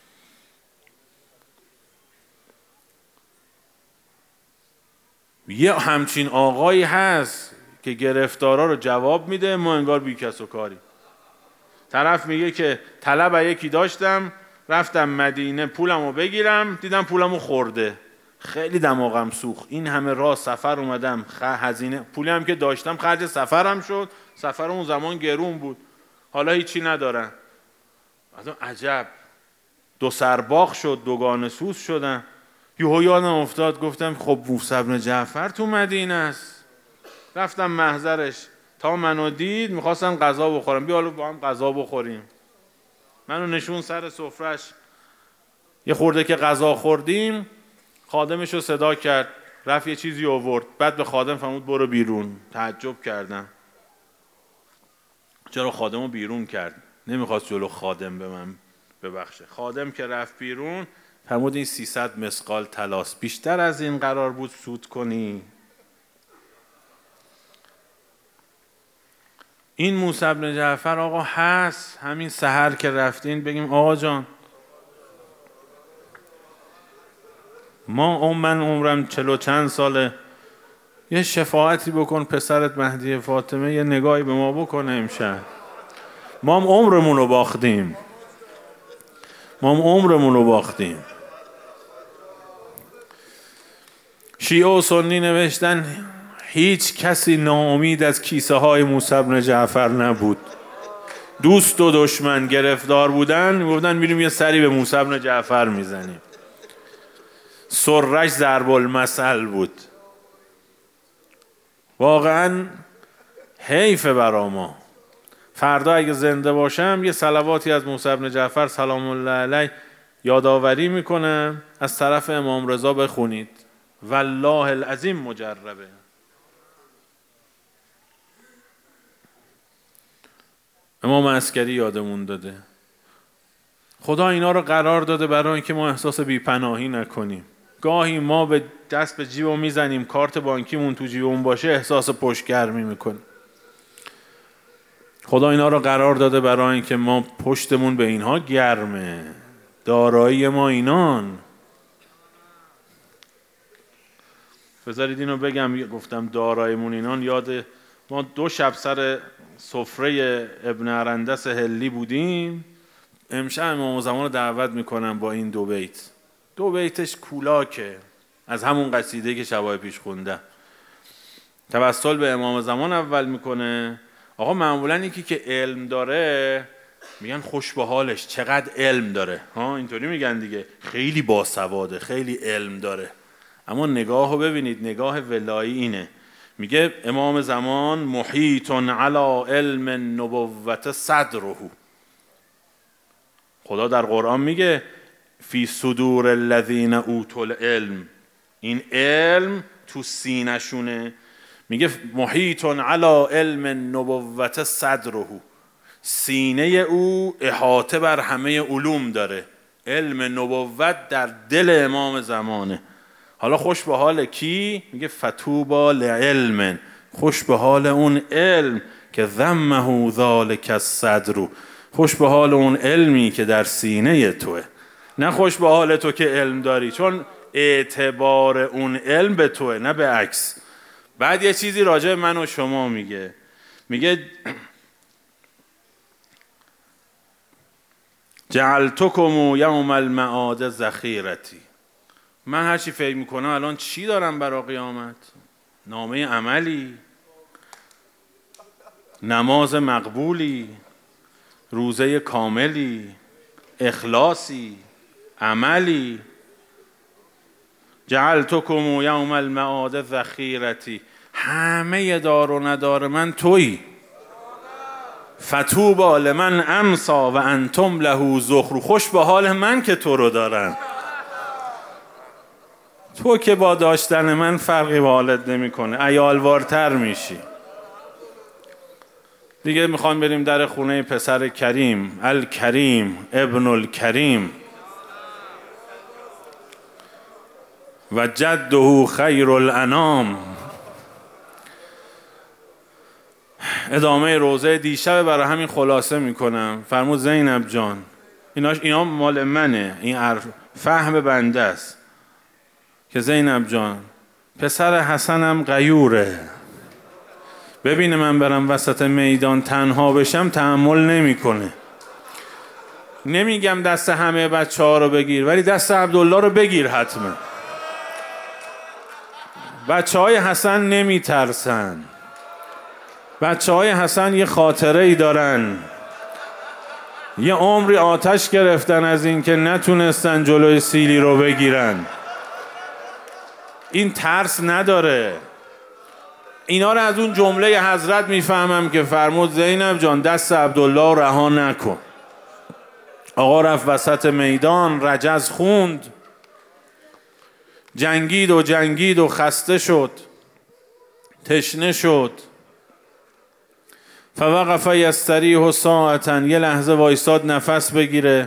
یه همچین آقایی هست که گرفتارا رو جواب میده، ما انگار بی کس و کاری. طرف میگه که طلب یکی داشتم رفتم مدینه پولمو بگیرم دیدم پولمو خورده، خیلی دماغم سوخت، این همه راه سفر اومدم، هزینه پولی هم که داشتم خرج سفرم شد، سفر اون زمان گرون بود، حالا هیچی ندارم. عجب، دو سرباخ شد، دوگانه سوز شدم. یهو یادم افتاد گفتم خب موسی بن جعفر تو مدینه است. رفتم محضرش، تا منو دید میخواستم غذا بخورم، بیا با هم غذا بخوریم. منو نشون سر سفرش، یه خورده که غذا خوردیم خادمشو صدا کرد، رفت یه چیزی آورد، بعد به خادم فرمود برو بیرون. تعجب کردم چرا خادمو بیرون کرد، نمیخواست جلو خادم به من ببخشه. خادم که رفت بیرون فرمود این 300 مثقال طلاست، بیشتر از این قرار بود سود کنی. این موسی بن جعفر آقا هست. همین سحر که رفتین بگیم آقا جان من عمرم 40 چند ساله، یه شفاعتی بکن پسرت مهدی فاطمه یه نگاهی به ما بکنه امشب. ما هم عمرمون رو باختیم. شیعه و سنی نوشتن هیچ کسی ناامید از کیسه های موسی بن جعفر نبود. دوست و دشمن گرفتار بودن میگفتن میریم یه سری به موسی بن جعفر میزنیم. سرش ضرب المثل بود. واقعا حیفه برا ما. فردا اگه زنده باشم یه صلواتی از موسی بن جعفر سلام الله علیه یادآوری میکنم، از طرف امام رضا بخونید. والله العظیم مجربه. امام عسکری یادمون داده. خدا اینا رو قرار داده برای اینکه ما احساس بی‌پناهی نکنیم. گاهی ما به دست به جیبمون میزنیم، کارت بانکیمون تو جیبمون باشه احساس پشتگرمی میکنیم. خدا اینا رو قرار داده برای اینکه ما پشتمون به اینها گرمه. دارایی ما اینان. بذارید اینو بگم، گفتم داراییمون اینان، یاد ما 2 شب سر سفره ابن ارندس هلی بودیم. امشب امام زمان رو دعوت میکنم با این 2 بیت. 2 بیتش کولاکه از همون قصیده که شبای پیش خوندم. توسل به امام زمان اول میکنه. آقا معمولا یکی که علم داره میگن خوش به حالش، چقدر علم داره، اینطوری میگن دیگه، خیلی باسواده، خیلی علم داره. اما نگاهو ببینید، نگاه ولایی اینه. میگه امام زمان محیط علی علم النبوت صدره. خدا در قرآن میگه فی صدور الذین اوتوا العلم، این علم تو سینه‌شونه. میگه محیط علی علم النبوت صدره، سینه او احاطه بر همه علوم داره. علم نبوت در دل امام زمانه. حالا خوش به حال کی؟ میگه فتوبا لعلم، خوش به حال اون علم که ذمه ذالک الصدر، خوش به حال اون علمی که در سینه توه، نه خوش به حال تو که علم داری، چون اعتبار اون علم به توه نه به عکس. بعد یه چیزی راجع من و شما میگه جعلتکم یوم المعاد ذخیرتی. من هرچی فکر میکنم الان چی دارم برای قیامت؟ نامه عملی، نماز مقبولی، روزه کاملی، اخلاصی، عملی. جعلتکم یوم المعاد ذخیرتی، همه دار و ندار من تویی. فتوبا لمن امسا و انتم له ذخر، خوش به حال من که تو رو دارم، تو که با داشتن من فرقی به حالت نمیکنه، عیالوارتر میشی. دیگه میخوام بریم در خونه پسر کریم، الکریم ابن الکریم و جده خیر الانام. ادامه روزه دیشب برای همین خلاصه میکنم. فرمود زینب جان، اینا مال منه، این فهم بنده است که زینب جان پسر حسنم غیوره، ببینه من برم وسط میدان تنها بشم تحمل نمیکنه. نمیگم دست همه بچه ها رو بگیر، ولی دست عبدالله رو بگیر حتما. بچه های حسن نمیترسن، بچه های حسن یه خاطره ای دارن، یه عمری آتش گرفتن از این که نتونستن جلوی سیلی رو بگیرن. این ترس نداره. اینا رو از اون جمله حضرت میفهمم که فرمود زینب جان دست عبدالله رها نکن. آقا رفت وسط میدان، رجز خوند، جنگید و خسته شد، تشنه شد. فوقف یستریح ساعتا، یه لحظه وایستاد نفس بگیره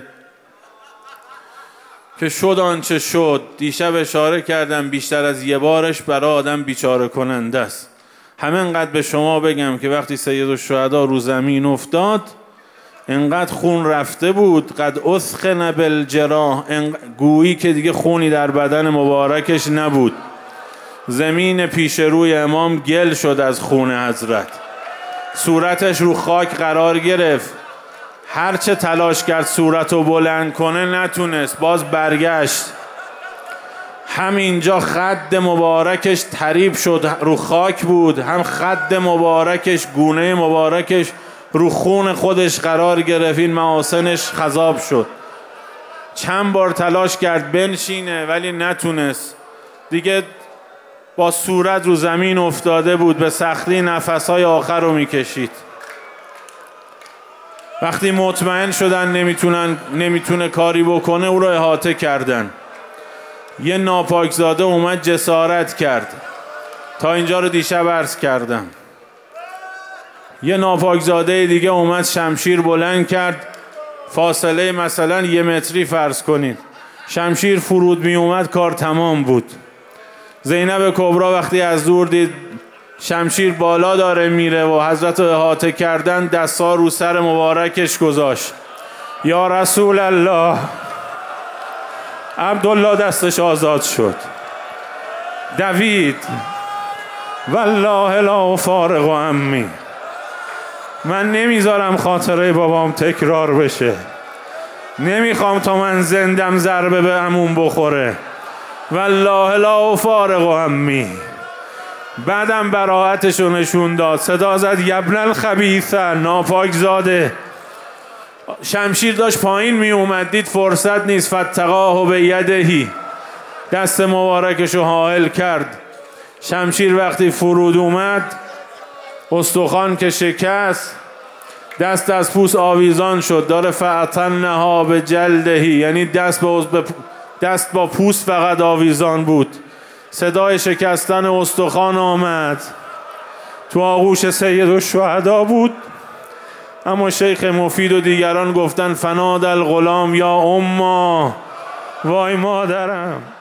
که شد آنچه شد. دیشب اشاره کردم بیشتر از یه بارش برای آدم بیچاره کننده است. همینقدر به شما بگم که وقتی سید الشهدا رو زمین افتاد انقدر خون رفته بود، قد اسخن بالجراح، گویی که دیگه خونی در بدن مبارکش نبود. زمین پیش روی امام گل شد از خون حضرت، صورتش رو خاک قرار گرفت. هرچه تلاش کرد صورت رو بلند کنه نتونست، باز برگشت. همینجا خد مبارکش تریب شد، رو خاک بود، هم خد مبارکش، گونه مبارکش رو خون خودش قرار گرفت، این محاسنش خضاب شد. چند بار تلاش کرد بنشینه ولی نتونست، دیگه با صورت رو زمین افتاده بود، به سختی نفسهای آخر رو میکشید. وقتی مطمئن شدن نمیتونه کاری بکنه، او رو احاطه کردن. یه ناپاکزاده اومد جسارت کرد. تا اینجا رو دیشب عرض کردم. یه ناپاکزاده دیگه اومد شمشیر بلند کرد، فاصله مثلا 1 متری فرض کنید، شمشیر فرود می اومد کار تمام بود. زینب کبرا وقتی از دور دید شمشیر بالا داره میره و حضرت رو احاطه کردن، دستا رو سر مبارکش گذاشت. یا رسول الله، عبدالله دستش آزاد شد، دوید. والله لا فارغ عمی، من نمیذارم خاطره بابام تکرار بشه، نمیخوام تا من زندم ضربه به عموم بخوره. والله لا فارغ عمی. بعدم براعتشو نشون داد، صدا زد یبن الخبیثه، ناپاک زاده. شمشیر داشت پایین می اومد، دید فرصت نیست، فتقاه به یدهی، دست مبارکشو حائل کرد. شمشیر وقتی فرود اومد، استخوان که شکست، دست از پوست آویزان شد. داره فعتنها به جلدهی، یعنی دست با پوست فقط آویزان بود. صدای شکستن استخوان آمد، تو آغوش سید الشهدا بود. اما شیخ مفید و دیگران گفتن فناد الغلام یا اما، وای مادرم.